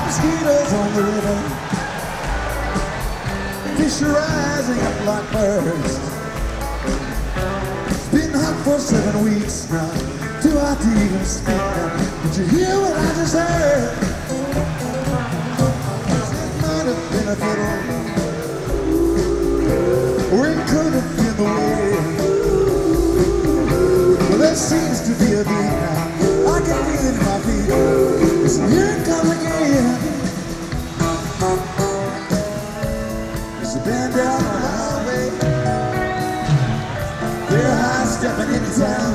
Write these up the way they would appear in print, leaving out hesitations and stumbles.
mosquitoes on the river, fish are rising up like birds. It's been hot for 7 weeks now, too hot to even speak now. Did you hear what I just heard? It might have been a fiddle, or it could have been the wind. Well, there seems to be a beat now, I can feel it in my feet. Listen, here it comes again. There's a band down on the highway, they're high stepping into town.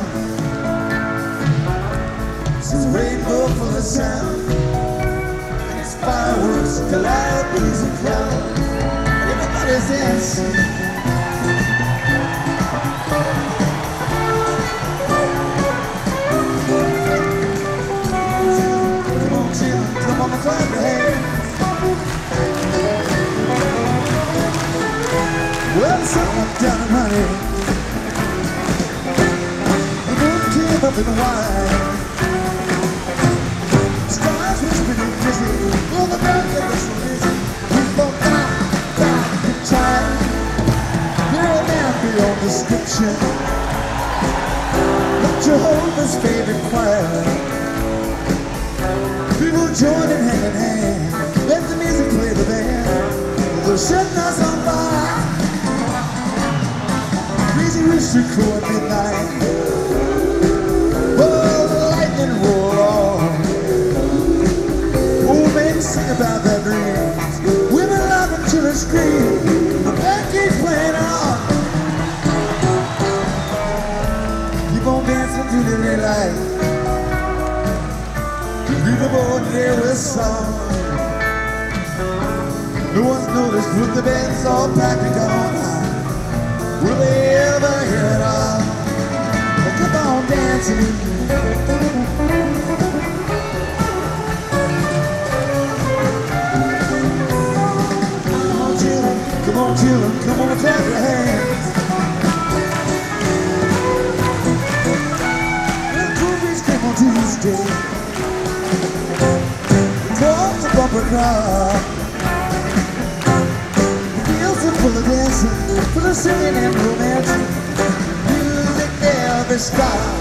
It's a rainbow full of sound, and it's fireworks, calliope's and clown. Everybody's dancing. Come on, clap your hands. Well, the sun went down and honey, the moon came up in wine. Stars were spinning dizzy, all the birds that were so busy. We both down and tried. You're a man beyond description, not Jehovah's favorite choir. People joining hand in hand, let the music play the band. They're setting us on fire. Crazy rooster crow at midnight. Oh, the lightning roar on. Old men sing about their dreams, women laughing till they scream. The band keeps playing on. Keep on dancing through the daylight. Through the Bordello song. No one's noticed when the band's all packed and gone out. Will they ever hear it all? Well, keep on dancing. Come on, children, come on, children, come on, clap your hands. Well, Cool Breeze came on Tuesday. Called the bumper car. The fields are full of dancing, full of singing and romancing. Music never stops.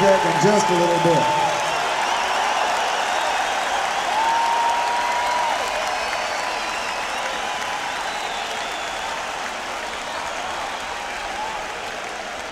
back in just a little bit.